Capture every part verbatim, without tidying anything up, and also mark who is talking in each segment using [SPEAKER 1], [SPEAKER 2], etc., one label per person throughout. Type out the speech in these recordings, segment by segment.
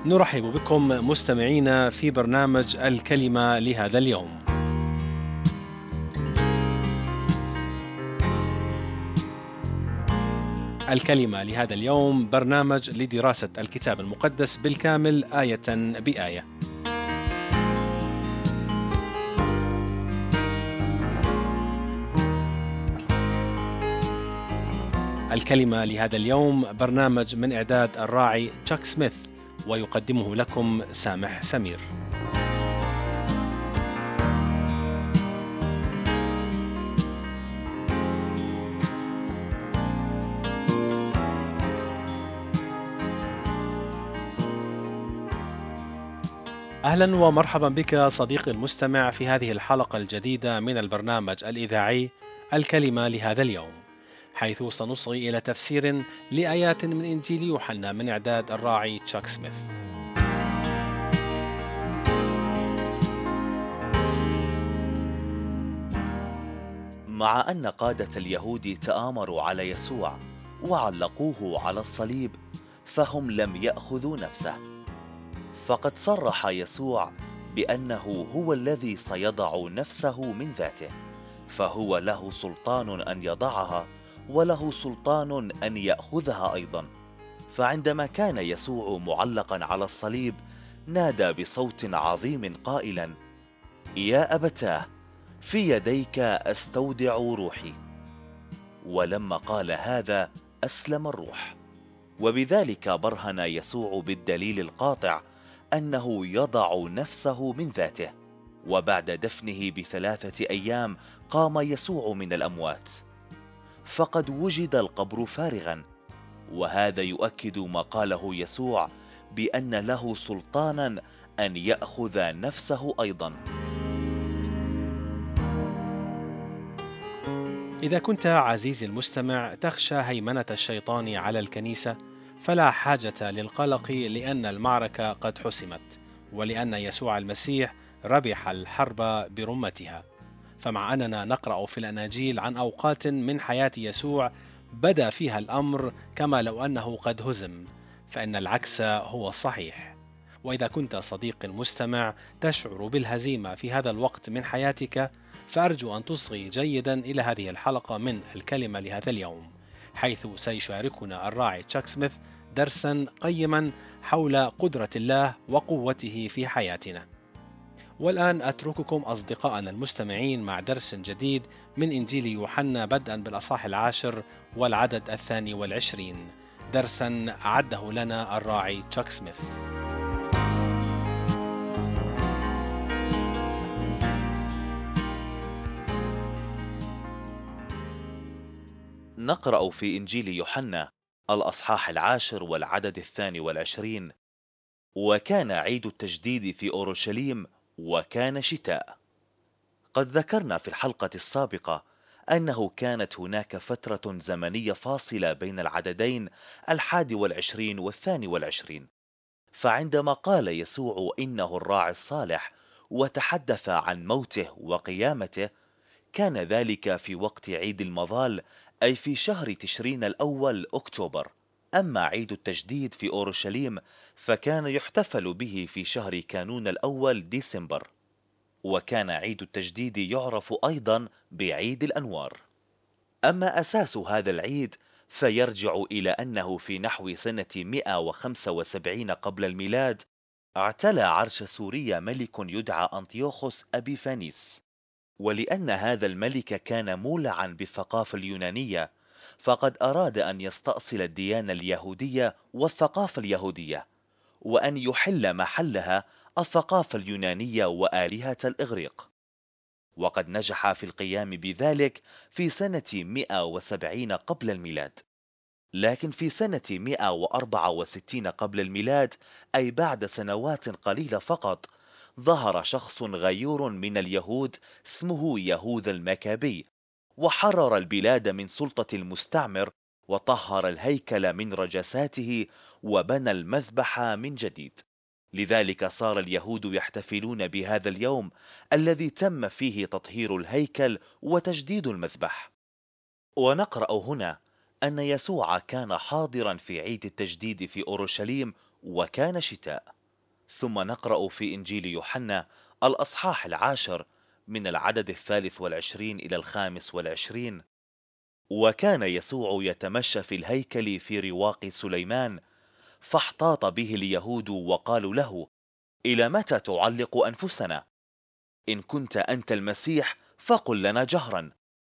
[SPEAKER 1] نرحب بكم مستمعينا في برنامج الكلمة لهذا اليوم. الكلمة لهذا اليوم برنامج لدراسة الكتاب المقدس بالكامل آية بآية. الكلمة لهذا اليوم برنامج من إعداد الراعي تشاك سميث، ويقدمه لكم سامح سمير. أهلا ومرحبا بك صديقي المستمع في هذه الحلقة الجديدة من البرنامج الإذاعي الكلمة لهذا اليوم، حيث سنصغي إلى تفسير لآيات من إنجيل يوحنا من إعداد الراعي تشاك سميث.
[SPEAKER 2] مع أن قادة اليهود تآمروا على يسوع وعلقوه على الصليب، فهم لم يأخذوا نفسه، فقد صرح يسوع بأنه هو الذي سيضع نفسه من ذاته، فهو له سلطان أن يضعها وله سلطان أن يأخذها أيضا. فعندما كان يسوع معلقا على الصليب، نادى بصوت عظيم قائلا: يا أبتاه، في يديك أستودع روحي. ولما قال هذا أسلم الروح، وبذلك برهن يسوع بالدليل القاطع أنه يضع نفسه من ذاته. وبعد دفنه بثلاثة أيام قام يسوع من الأموات، فقد وجد القبر فارغا، وهذا يؤكد ما قاله يسوع بأن له سلطانا أن يأخذ نفسه أيضا.
[SPEAKER 1] إذا كنت عزيزي المستمع تخشى هيمنة الشيطان على الكنيسة، فلا حاجة للقلق، لأن المعركة قد حسمت، ولأن يسوع المسيح ربح الحرب برمتها. فمع أننا نقرأ في الأناجيل عن أوقات من حياة يسوع بدا فيها الأمر كما لو أنه قد هزم، فإن العكس هو الصحيح. وإذا كنت صديقي المستمع تشعر بالهزيمة في هذا الوقت من حياتك، فأرجو أن تصغي جيدا إلى هذه الحلقة من الكلمة لهذا اليوم، حيث سيشاركنا الراعي تشاك سميث درسا قيما حول قدرة الله وقوته في حياتنا. والآن أترككم أصدقائنا المستمعين مع درس جديد من إنجيل يوحنا، بدءا بالأصحاح العاشر والعدد الثاني والعشرين، درسا أعده لنا الراعي تشاك سميث.
[SPEAKER 2] نقرأ في إنجيل يوحنا الأصحاح العاشر والعدد الثاني والعشرين: وكان عيد التجديد في أورشليم، وكان شتاء. قد ذكرنا في الحلقة السابقة أنه كانت هناك فترة زمنية فاصلة بين العددين الحادي والعشرين والثاني والعشرين. فعندما قال يسوع إنه الراعي الصالح وتحدث عن موته وقيامته، كان ذلك في وقت عيد المظال، أي في شهر تشرين الأول أكتوبر. أما عيد التجديد في أورشليم فكان يحتفل به في شهر كانون الأول ديسمبر، وكان عيد التجديد يعرف أيضا بعيد الأنوار. أما أساس هذا العيد فيرجع إلى أنه في نحو سنة مئة وخمسة وسبعين قبل الميلاد اعتلى عرش سوريا ملك يدعى أنطيوخوس أبيفانيس. ولأن هذا الملك كان مولعا بالثقافة اليونانية، فقد أراد أن يستأصل الديانة اليهودية والثقافة اليهودية، وأن يحل محلها الثقافة اليونانية وآلهة الإغريق. وقد نجح في القيام بذلك في سنة مئة وسبعين قبل الميلاد. لكن في سنة مئة وأربعة وستين قبل الميلاد، أي بعد سنوات قليلة فقط، ظهر شخص غيور من اليهود اسمه يهوذا المكابي، وحرر البلاد من سلطة المستعمر، وطهر الهيكل من رجساته، وبنى المذبح من جديد. لذلك صار اليهود يحتفلون بهذا اليوم الذي تم فيه تطهير الهيكل وتجديد المذبح. ونقرأ هنا أن يسوع كان حاضرا في عيد التجديد في أورشليم، وكان شتاء. ثم نقرأ في إنجيل يوحنا الأصحاح العاشر من العدد الثالث والعشرين إلى الخامس والعشرين: وكان يسوع يتمشى في الهيكل في رواق سليمان، فاحتاط به اليهود وقالوا له: إلى متى تعلق أنفسنا؟ إن كنت أنت المسيح فقل لنا جهرا.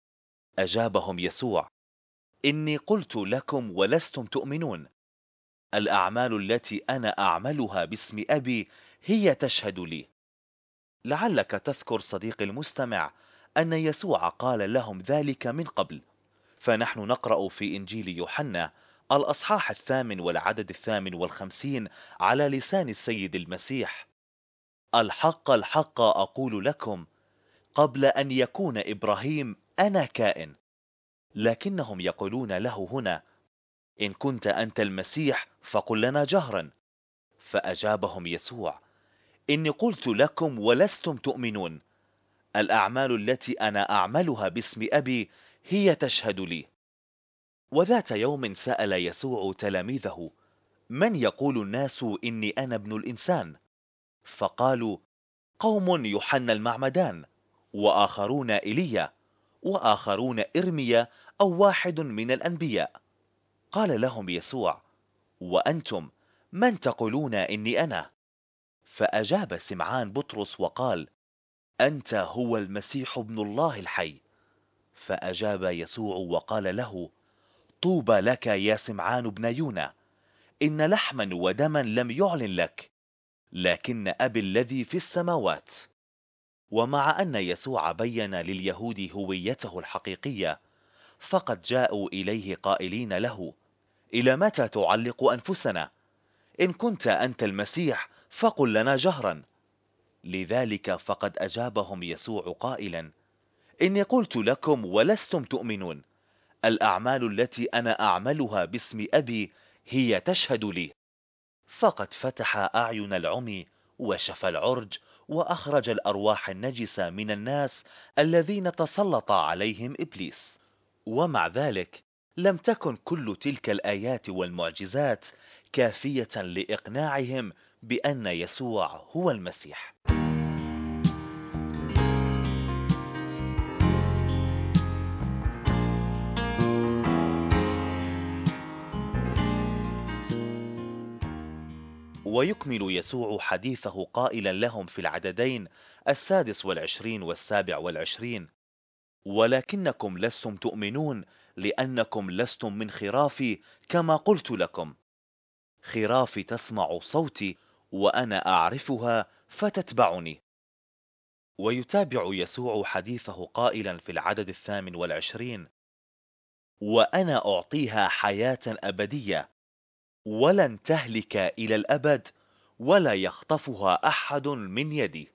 [SPEAKER 2] أجابهم يسوع: إني قلت لكم ولستم تؤمنون. الأعمال التي أنا أعملها باسم أبي هي تشهد لي. لعلك تذكر صديقي المستمع أن يسوع قال لهم ذلك من قبل، فنحن نقرأ في إنجيل يوحنا الأصحاح الثامن والعدد الثامن والخمسين على لسان السيد المسيح: الحق الحق أقول لكم، قبل أن يكون إبراهيم أنا كائن. لكنهم يقولون له هنا: إن كنت أنت المسيح فقل لنا جهرا. فأجابهم يسوع: إني قلت لكم ولستم تؤمنون. الأعمال التي أنا أعملها باسم أبي هي تشهد لي. وذات يوم سأل يسوع تلاميذه: من يقول الناس إني أنا ابن الإنسان؟ فقالوا: قوم يوحنا المعمدان، وآخرون إيليا، وآخرون إرميا أو واحد من الأنبياء. قال لهم يسوع: وأنتم من تقولون إني أنا؟ فأجاب سمعان بطرس وقال: أنت هو المسيح ابن الله الحي. فأجاب يسوع وقال له: طوبى لك يا سمعان بن يونا، إن لحما ودما لم يعلن لك، لكن أبي الذي في السماوات. ومع أن يسوع بين لليهود هويته الحقيقية، فقد جاءوا إليه قائلين له: إلى متى تعلق أنفسنا؟ إن كنت أنت المسيح فقل لنا جهرا. لذلك فقد أجابهم يسوع قائلا: إني قلت لكم ولستم تؤمنون. الأعمال التي أنا أعملها باسم أبي هي تشهد لي. فقد فتح أعين العمي وشفى العرج وأخرج الأرواح النجسة من الناس الذين تسلط عليهم إبليس. ومع ذلك لم تكن كل تلك الآيات والمعجزات كافية لإقناعهم بأن يسوع هو المسيح. ويكمل يسوع حديثه قائلا لهم في العددين السادس والعشرين والسابع والعشرين: ولكنكم لستم تؤمنون لأنكم لستم من خرافي كما قلت لكم. خرافي تسمع صوتي وأنا أعرفها فتتبعني. ويتابع يسوع حديثه قائلا في العدد الثامن والعشرين: وأنا أعطيها حياة أبدية ولن تهلك إلى الأبد، ولا يخطفها أحد من يدي.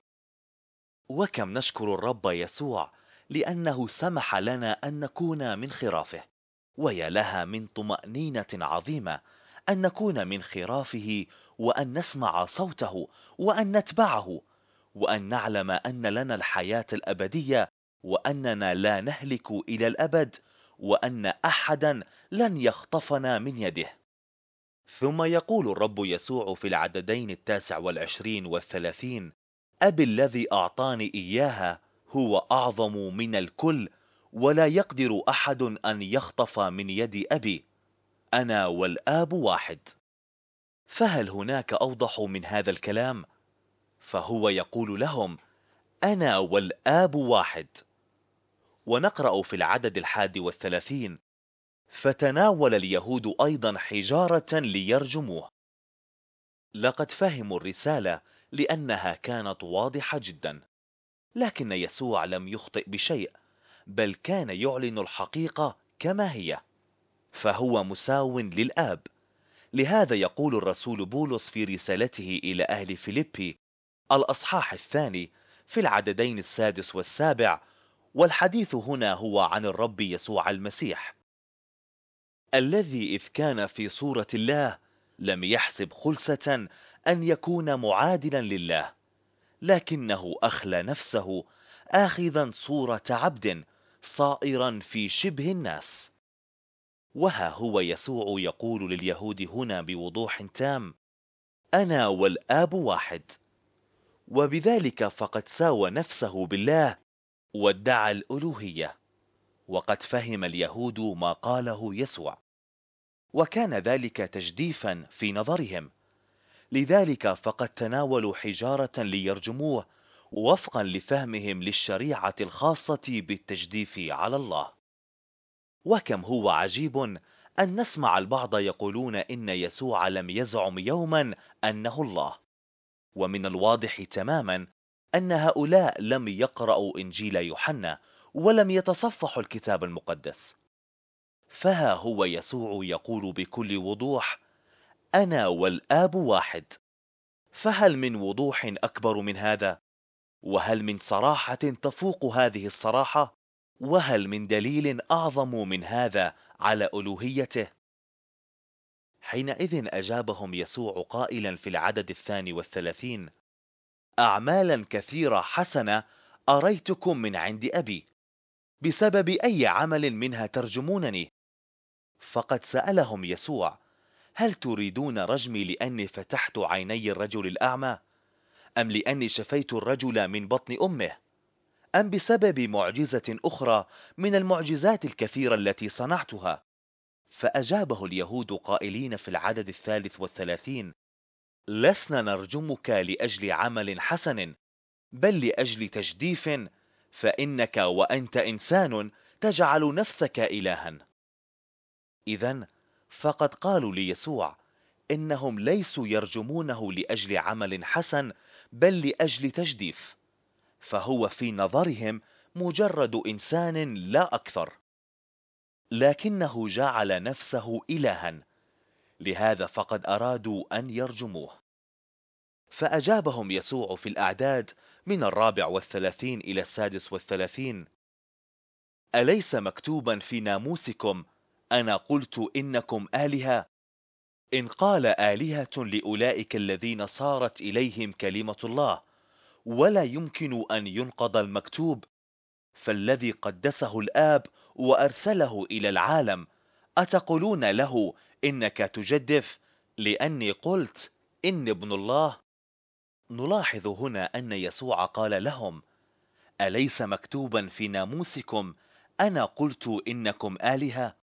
[SPEAKER 2] وكم نشكر الرب يسوع لأنه سمح لنا أن نكون من خرافه، ويا لها من طمأنينة عظيمة أن نكون من خرافه، وأن نسمع صوته، وأن نتبعه، وأن نعلم أن لنا الحياة الأبدية، وأننا لا نهلك إلى الأبد، وأن أحدا لن يخطفنا من يده. ثم يقول الرب يسوع في العددين التاسع والعشرين والثلاثين: أبي الذي أعطاني إياها هو أعظم من الكل، ولا يقدر أحد أن يخطف من يد أبي. أنا والآب واحد. فهل هناك أوضح من هذا الكلام؟ فهو يقول لهم: أنا والآب واحد. ونقرأ في العدد الحادي والثلاثين: فتناول اليهود أيضا حجارة ليرجموه. لقد فهموا الرسالة لأنها كانت واضحة جدا، لكن يسوع لم يخطئ بشيء، بل كان يعلن الحقيقة كما هي، فهو مساو للآب. لهذا يقول الرسول بولس في رسالته إلى أهل فيليبي الأصحاح الثاني في العددين السادس والسابع، والحديث هنا هو عن الرب يسوع المسيح: الذي إذ كان في صورة الله لم يحسب خلسة أن يكون معادلا لله، لكنه أخلى نفسه آخذا صورة عبد صائرا في شبه الناس. وها هو يسوع يقول لليهود هنا بوضوح تام: أنا والآب واحد. وبذلك فقد ساوى نفسه بالله وادعى الألوهية. وقد فهم اليهود ما قاله يسوع، وكان ذلك تجديفا في نظرهم، لذلك فقد تناولوا حجارة ليرجموه وفقا لفهمهم للشريعة الخاصة بالتجديف على الله. وكم هو عجيب أن نسمع البعض يقولون إن يسوع لم يزعم يوما أنه الله، ومن الواضح تماما أن هؤلاء لم يقرأوا إنجيل يوحنا ولم يتصفحوا الكتاب المقدس. فها هو يسوع يقول بكل وضوح: أنا والآب واحد. فهل من وضوح أكبر من هذا؟ وهل من صراحة تفوق هذه الصراحة؟ وهل من دليل أعظم من هذا على ألوهيته؟ حينئذ أجابهم يسوع قائلا في العدد الثاني والثلاثين: أعمالا كثيرة حسنة أريتكم من عند أبي، بسبب أي عمل منها ترجمونني؟ فقد سألهم يسوع: هل تريدون رجمي لأني فتحت عيني الرجل الأعمى؟ أم لأني شفيت الرجل من بطن أمه؟ أم بسبب معجزة أخرى من المعجزات الكثيرة التي صنعتها؟ فأجابه اليهود قائلين في العدد الثالث والثلاثين: لسنا نرجمك لأجل عمل حسن، بل لأجل تجديف، فإنك وأنت إنسان تجعل نفسك إلها. إذن فقد قالوا ليسوع إنهم ليسوا يرجمونه لأجل عمل حسن، بل لأجل تجديف، فهو في نظرهم مجرد إنسان لا أكثر، لكنه جعل نفسه إلها، لهذا فقد أرادوا أن يرجموه. فأجابهم يسوع في الأعداد من الرابع والثلاثين إلى السادس والثلاثين: أليس مكتوبا في ناموسكم: أنا قلت إنكم آلهة؟ إن قال آلهة لأولئك الذين صارت إليهم كلمة الله، ولا يمكن أن ينقض المكتوب: فالذي قدسه الآب وأرسله إلى العالم، أتقولون له إنك تجدف لأني قلت إني ابن الله؟ نلاحظ هنا أن يسوع قال لهم: أليس مكتوبا في ناموسكم: أنا قلت إنكم آلهة؟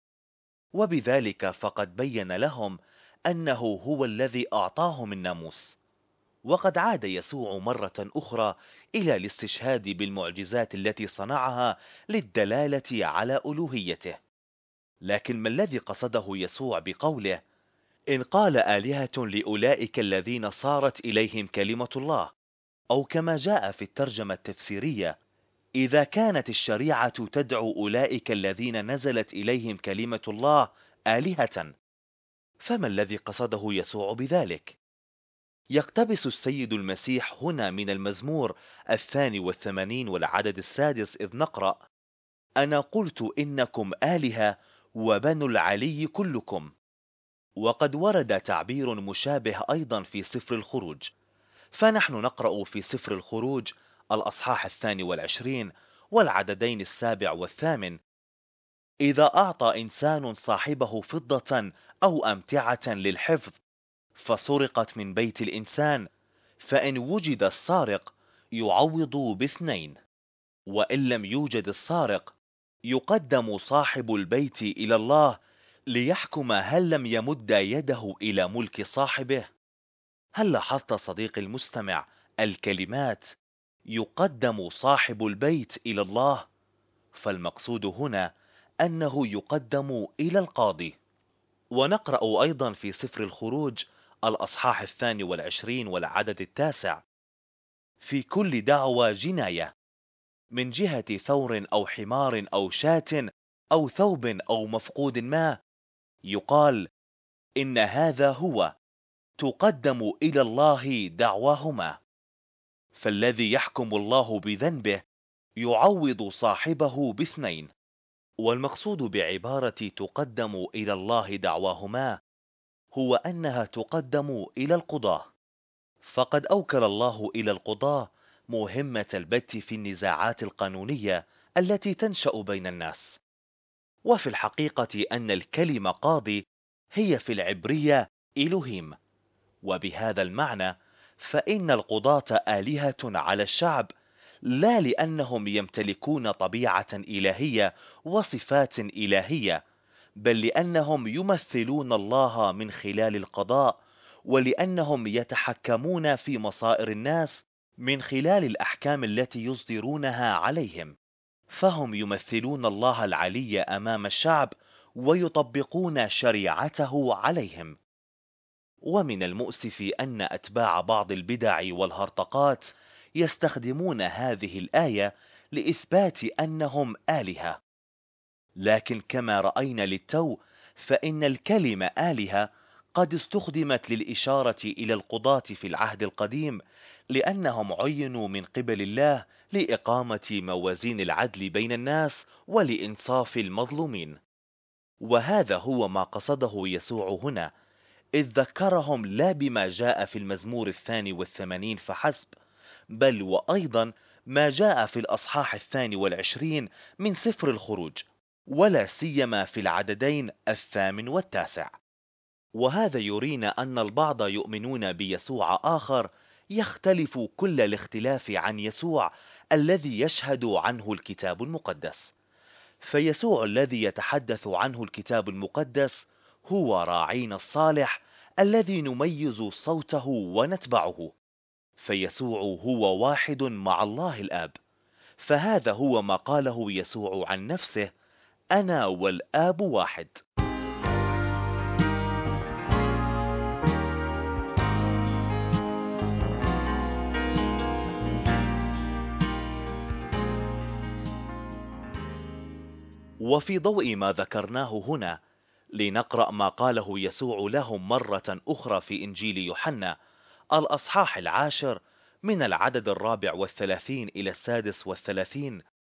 [SPEAKER 2] وبذلك فقد بين لهم أنه هو الذي أعطاهم الناموس. وقد عاد يسوع مرة أخرى إلى الاستشهاد بالمعجزات التي صنعها للدلالة على ألوهيته. لكن ما الذي قصده يسوع بقوله: إن قال آلهة لأولئك الذين صارت إليهم كلمة الله؟ أو كما جاء في الترجمة التفسيرية: إذا كانت الشريعة تدعو أولئك الذين نزلت إليهم كلمة الله آلهة، فما الذي قصده يسوع بذلك؟ يقتبس السيد المسيح هنا من المزمور الثاني والثمانين والعدد السادس، إذ نقرأ: أنا قلت إنكم آلهة وبنو العلي كلكم. وقد ورد تعبير مشابه أيضا في سفر الخروج، فنحن نقرأ في سفر الخروج الأصحاح الثاني والعشرين والعددين السابع والثامن: إذا أعطى إنسان صاحبه فضة أو أمتعة للحفظ، فسرقت من بيت الإنسان، فإن وجد السارق يعوض باثنين، وإن لم يوجد السارق يقدم صاحب البيت إلى الله ليحكم هل لم يمد يده إلى ملك صاحبه. هل لاحظت صديقي المستمع الكلمات يقدم صاحب البيت إلى الله؟ فالمقصود هنا أنه يقدم إلى القاضي. ونقرأ أيضا في سفر الخروج الأصحاح الثاني والعشرين والعدد التاسع: في كل دعوى جناية من جهة ثور أو حمار أو شاة أو ثوب أو مفقود ما، يقال إن هذا هو، تقدم إلى الله دعواهما، فالذي يحكم الله بذنبه يعوض صاحبه باثنين. والمقصود بعبارة تقدم إلى الله دعواهما هو أنها تقدم إلى القضاة، فقد أوكل الله إلى القضاة مهمة البت في النزاعات القانونية التي تنشأ بين الناس. وفي الحقيقة أن الكلمة قاضي هي في العبرية إلهيم، وبهذا المعنى فإن القضاة آلهة على الشعب، لا لأنهم يمتلكون طبيعة إلهية وصفات إلهية، بل لأنهم يمثلون الله من خلال القضاء، ولأنهم يتحكمون في مصائر الناس من خلال الأحكام التي يصدرونها عليهم. فهم يمثلون الله العلي أمام الشعب ويطبقون شريعته عليهم. ومن المؤسف أن أتباع بعض البدع والهرطقات يستخدمون هذه الآية لإثبات أنهم آلهة، لكن كما رأينا للتو فإن الكلمة آلهة قد استخدمت للإشارة إلى القضاة في العهد القديم، لأنهم عينوا من قبل الله لإقامة موازين العدل بين الناس ولإنصاف المظلومين. وهذا هو ما قصده يسوع هنا، إذ ذكرهم لا بما جاء في المزمور الثاني والثمانين فحسب، بل وأيضا ما جاء في الأصحاح الثاني والعشرين من سفر الخروج، ولا سيما في العددين الثامن والتاسع. وهذا يرينا أن البعض يؤمنون بيسوع آخر يختلف كل الاختلاف عن يسوع الذي يشهد عنه الكتاب المقدس. فيسوع الذي يتحدث عنه الكتاب المقدس هو راعينا الصالح الذي نميز صوته ونتبعه. فيسوع هو واحد مع الله الآب، فهذا هو ما قاله يسوع عن نفسه: أنا والآب واحد. وفي ضوء ما ذكرناه هنا، لنقرأ ما قاله يسوع لهم مرة أخرى في إنجيل يوحنا الأصحاح العاشر من العدد الرابع والثلاثين إلى السادس والثلاثين: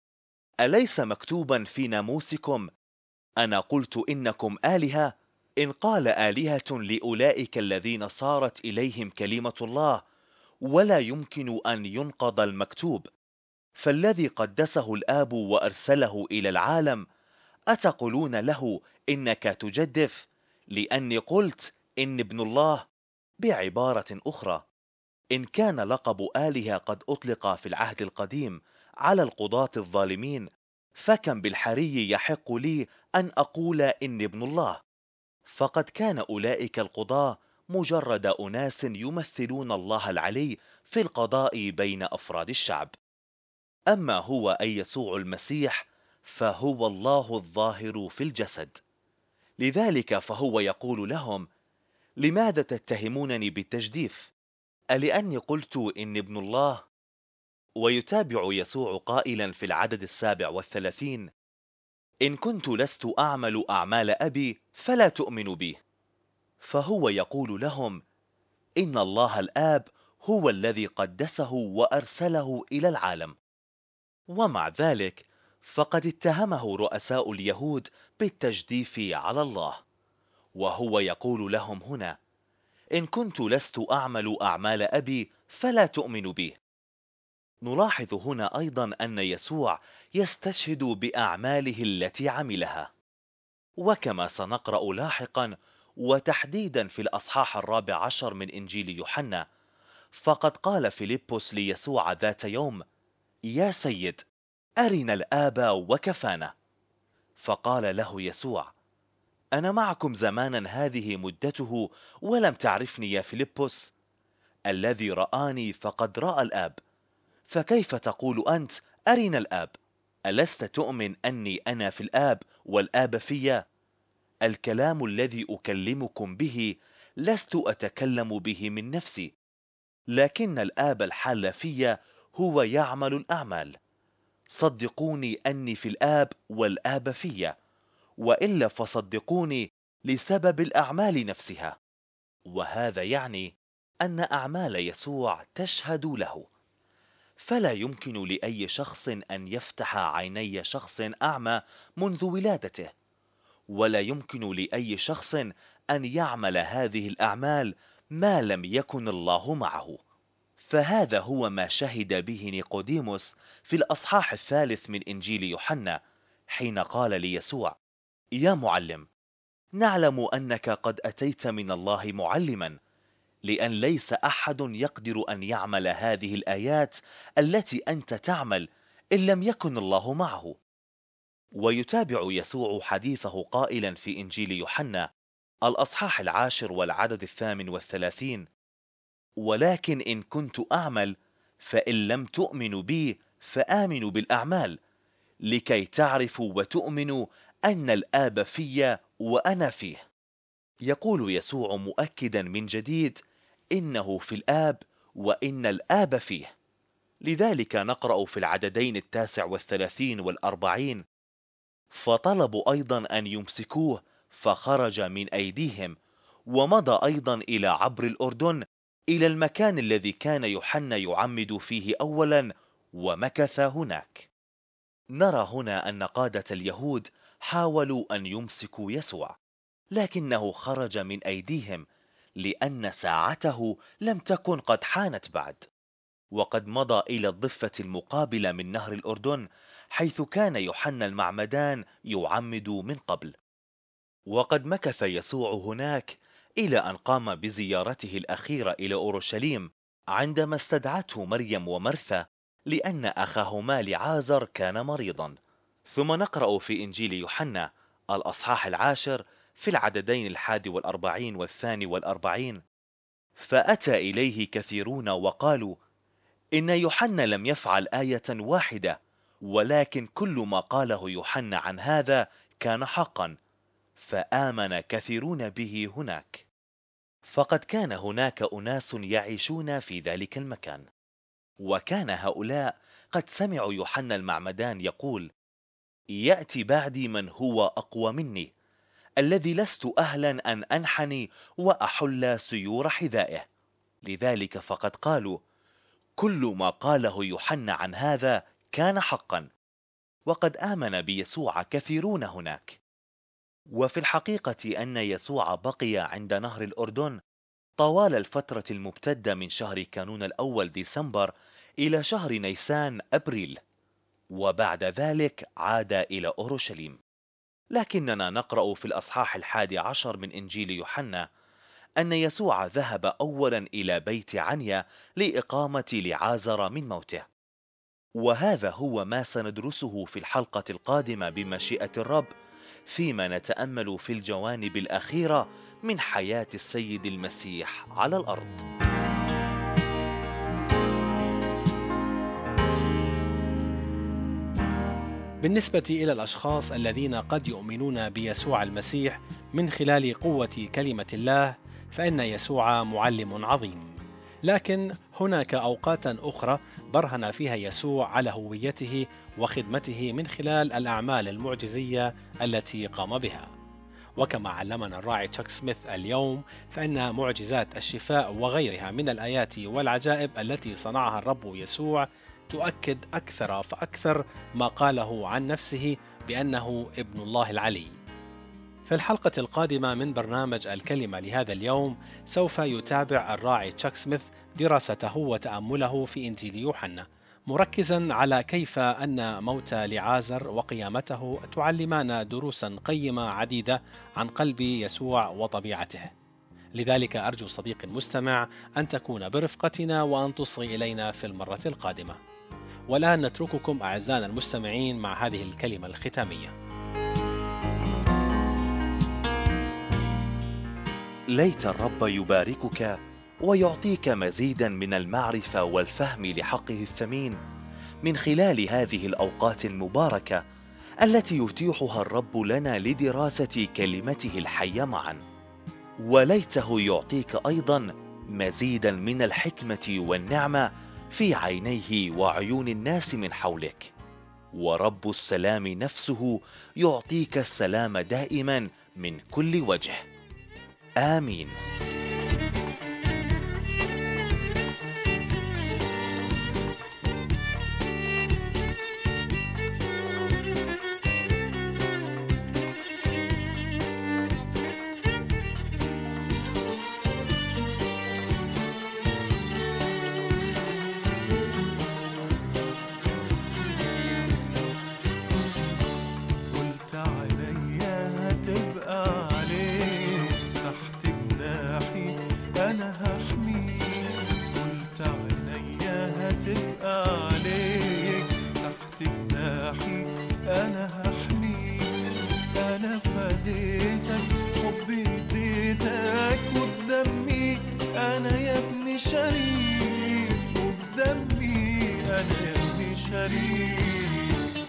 [SPEAKER 2] أليس مكتوبا في ناموسكم: أنا قلت إنكم آلهة؟ إن قال آلهة لأولئك الذين صارت إليهم كلمة الله، ولا يمكن أن ينقض المكتوب: فالذي قدسه الآب وأرسله إلى العالم، أتقولون له إنك تجدف، لأني قلت إن ابن الله؟ بعبارة أخرى، إن كان لقب آلهة قد أطلق في العهد القديم على القضاة الظالمين، فكم بالحري يحق لي أن أقول إن ابن الله؟ فقد كان أولئك القضاة مجرد أناس يمثلون الله العلي في القضاء بين أفراد الشعب. أما هو أي يسوع المسيح فهو الله الظاهر في الجسد. لذلك فهو يقول لهم: لماذا تتهمونني بالتجديف؟ ألأني قلت إن ابن الله؟ ويتابع يسوع قائلا في العدد السابع والثلاثين: إن كنت لست أعمل أعمال أبي فلا تؤمنوا بي. فهو يقول لهم إن الله الآب هو الذي قدسه وأرسله إلى العالم. ومع ذلك فقد اتهمه رؤساء اليهود بالتجديف على الله، وهو يقول لهم هنا: إن كنت لست أعمل أعمال أبي فلا تؤمنوا بي. نلاحظ هنا أيضا أن يسوع يستشهد بأعماله التي عملها، وكما سنقرأ لاحقا وتحديدا في الأصحاح الرابع عشر من إنجيل يوحنا، فقد قال فيلبس ليسوع ذات يوم: يا سيد، أرنا الآب وكفانا. فقال له يسوع: أنا معكم زمانا هذه مدته ولم تعرفني يا فيلبس؟ الذي رآني فقد رأى الآب، فكيف تقول أنت أرنا الآب؟ ألست تؤمن أني أنا في الآب والآب فيا؟ الكلام الذي أكلمكم به لست أتكلم به من نفسي، لكن الآب الحال فيا هو يعمل الأعمال. صدقوني أني في الآب والآب فيا، وإلا فصدقوني لسبب الأعمال نفسها. وهذا يعني أن أعمال يسوع تشهد له. فلا يمكن لأي شخص أن يفتح عيني شخص أعمى منذ ولادته، ولا يمكن لأي شخص أن يعمل هذه الأعمال ما لم يكن الله معه. فهذا هو ما شهد به نيقوديموس في الأصحاح الثالث من إنجيل يوحنا، حين قال ليسوع: يا معلم، نعلم أنك قد أتيت من الله معلما، لأن ليس أحد يقدر أن يعمل هذه الآيات التي أنت تعمل إن لم يكن الله معه. ويتابع يسوع حديثه قائلا في إنجيل يوحنا الأصحاح العاشر والعدد الثامن والثلاثين: ولكن إن كنت أعمل فإن لم تؤمنوا بي فآمنوا بالأعمال، لكي تعرفوا وتؤمنوا أن الآب في وأنا فيه. يقول يسوع مؤكدا من جديد إنه في الآب وإن الآب فيه. لذلك نقرأ في العددين التاسع والثلاثين والأربعين: فطلبوا أيضا أن يمسكوه فخرج من أيديهم، ومضى أيضا إلى عبر الأردن إلى المكان الذي كان يوحنا يعمد فيه أولا، ومكث هناك. نرى هنا أن قادة اليهود حاولوا أن يمسكوا يسوع، لكنه خرج من أيديهم لأن ساعته لم تكن قد حانت بعد، وقد مضى إلى الضفة المقابلة من نهر الأردن حيث كان يوحنا المعمدان يعمد من قبل. وقد مكث يسوع هناك إلى أن قام بزيارته الأخيرة إلى أورشليم عندما استدعته مريم ومرثا لأن أخاهما لعازر كان مريضا. ثم نقرأ في إنجيل يوحنا الأصحاح العاشر في العددين الحادي والأربعين والثاني والأربعين: فأتى إليه كثيرون وقالوا إن يوحنا لم يفعل آية واحدة، ولكن كل ما قاله يوحنا عن هذا كان حقا، فآمن كثيرون به هناك. فقد كان هناك أناس يعيشون في ذلك المكان، وكان هؤلاء قد سمعوا يوحنا المعمدان يقول: يأتي بعدي من هو أقوى مني، الذي لست أهلا أن أنحني وأحل سيور حذائه. لذلك فقد قالوا كل ما قاله يوحنا عن هذا كان حقا، وقد آمن بيسوع كثيرون هناك. وفي الحقيقة أن يسوع بقي عند نهر الأردن طوال الفترة الممتدة من شهر كانون الأول ديسمبر إلى شهر نيسان أبريل، وبعد ذلك عاد إلى أورشليم. لكننا نقرأ في الأصحاح الحادي عشر من إنجيل يوحنا أن يسوع ذهب أولا إلى بيت عنيا لإقامة لعازر من موته. وهذا هو ما سندرسه في الحلقة القادمة بمشيئة الرب، فيما نتأمل في الجوانب الأخيرة من حياة السيد المسيح على الأرض.
[SPEAKER 1] بالنسبة إلى الأشخاص الذين قد يؤمنون بيسوع المسيح من خلال قوة كلمة الله، فإن يسوع معلم عظيم. لكن هناك أوقات أخرى برهن فيها يسوع على هويته وخدمته من خلال الأعمال المعجزية التي قام بها. وكما علمنا الراعي تشاك سميث اليوم، فإن معجزات الشفاء وغيرها من الآيات والعجائب التي صنعها الرب يسوع تؤكد أكثر فأكثر ما قاله عن نفسه بأنه ابن الله العلي. في الحلقة القادمة من برنامج الكلمة لهذا اليوم سوف يتابع الراعي تشاك سميث دراسته وتأمله في إنجيل يوحنا، مركزا على كيف أن موت لعازر وقيامته تعلمان دروسا قيمة عديدة عن قلب يسوع وطبيعته. لذلك أرجو صديقي المستمع أن تكون برفقتنا وأن تصغي إلينا في المرة القادمة. والآن نترككم أعزائنا المستمعين مع هذه الكلمة الختامية.
[SPEAKER 2] ليت الرب يباركك ويعطيك مزيدا من المعرفة والفهم لحقه الثمين من خلال هذه الأوقات المباركة التي يتيحها الرب لنا لدراسة كلمته الحية معا. وليته يعطيك أيضا مزيدا من الحكمة والنعمة في عينيه وعيون الناس من حولك. ورب السلام نفسه يعطيك السلام دائما من كل وجه. آمين.
[SPEAKER 3] قلت عليا هتبقى عليك تحت جناحي فديتك حبي اديتك وبدمي انا يا ابني شريك، وبدمي انا يا ابني شريك.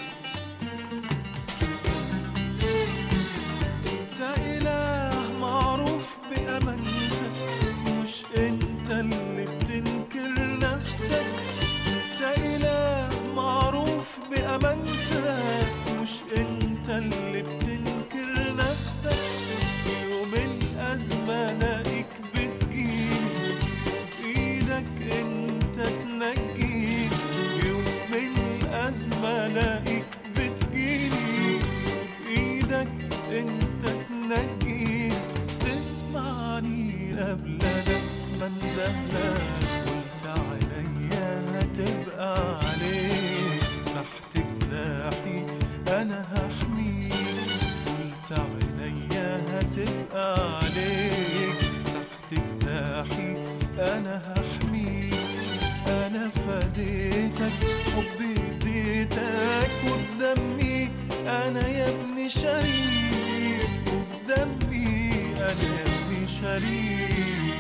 [SPEAKER 3] انت اله معروف بامانتك، مش انت اللي بتنكر نفسك. انت اله معروف بامانتك، مش انت اللي بتنكر نفسك. يوم الازمه الاقيك بتجيني، بايدك انت تنجيني. يوم الازمه الاقيك بتجيني، بايدك انت تنجيني. تسمعني قبل انا ما اندهلك، قلت عليا هتبقى عليك. تحت جناحي انا هحميك، قلت عليا هتبقى عليك. تحت جناحي انا هحميك. انا فديتك حبي اديتك وبدمي انا يا ابني شريك، وبدمي انا يا ابني شريك.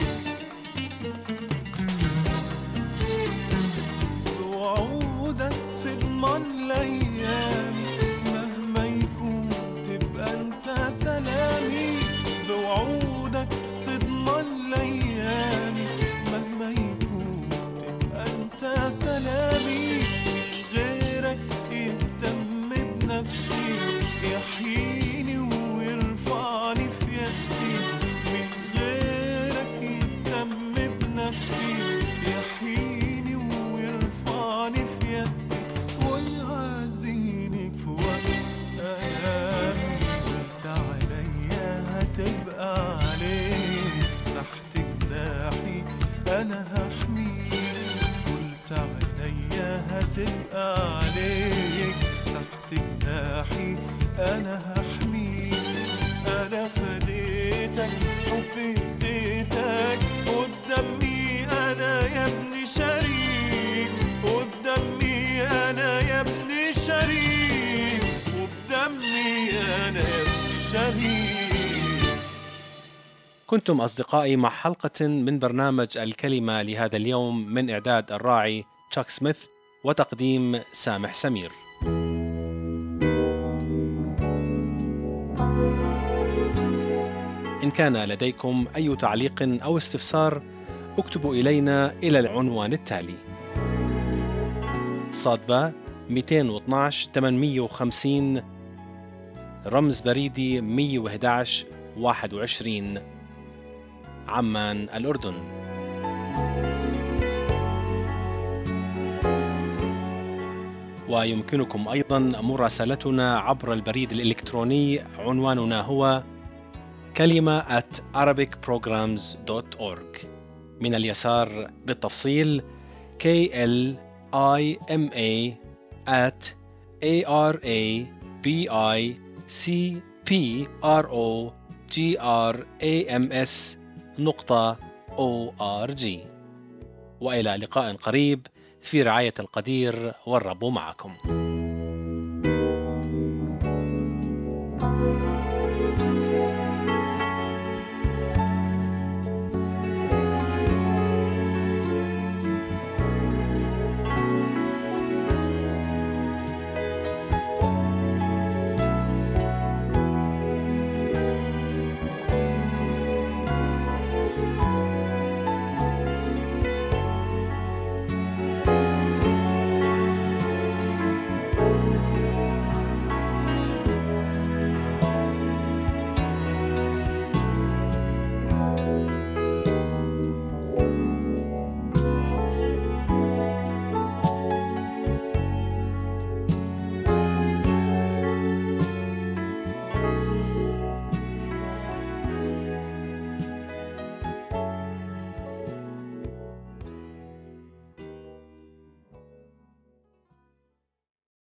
[SPEAKER 3] بوعودك تضمن ليامي، مهما يكون تبقى انت سلامي. بوعودك تضمن ليامي، مهما يكون تبقى انت سلامي. من غيرك يهتم بنفسي، يحييني ويرفعني في يأسي. من غيرك يهتم بنفسي، يحييني ويرفعني في يأسي. ويعزيني في وقت ألامي، قلت عليا هتبقى عليك. تحت جناحي أنا هحميك، قلت عليا هتبقى عليك. تحت جناحي أنا هحميك. أنا فديتك حبي اديتك وبدمي أنا يا ابني شريك، وبدمي أنا يا ابني شريك، وبدمي أنا يا ابني شريك.
[SPEAKER 1] كنتم أصدقائي مع حلقة من برنامج الكلمة لهذا اليوم، من إعداد الراعي تشاك سميث وتقديم سامح سمير. إن كان لديكم أي تعليق أو استفسار اكتبوا إلينا إلى العنوان التالي: صادبة مئتين واثناشر ثمانمئة وخمسين، رمز بريدي مئة وأحد عشر واحد وعشرين، عمان الأردن. ويمكنكم أيضا مراسلتنا عبر البريد الإلكتروني، عنواننا هو كلمة at arabic programs dot org. من اليسار بالتفصيل K L I M A at A R A B I C P R O G R A M S نقطة O R G. وإلى لقاء قريب في رعاية القدير، والرب معكم.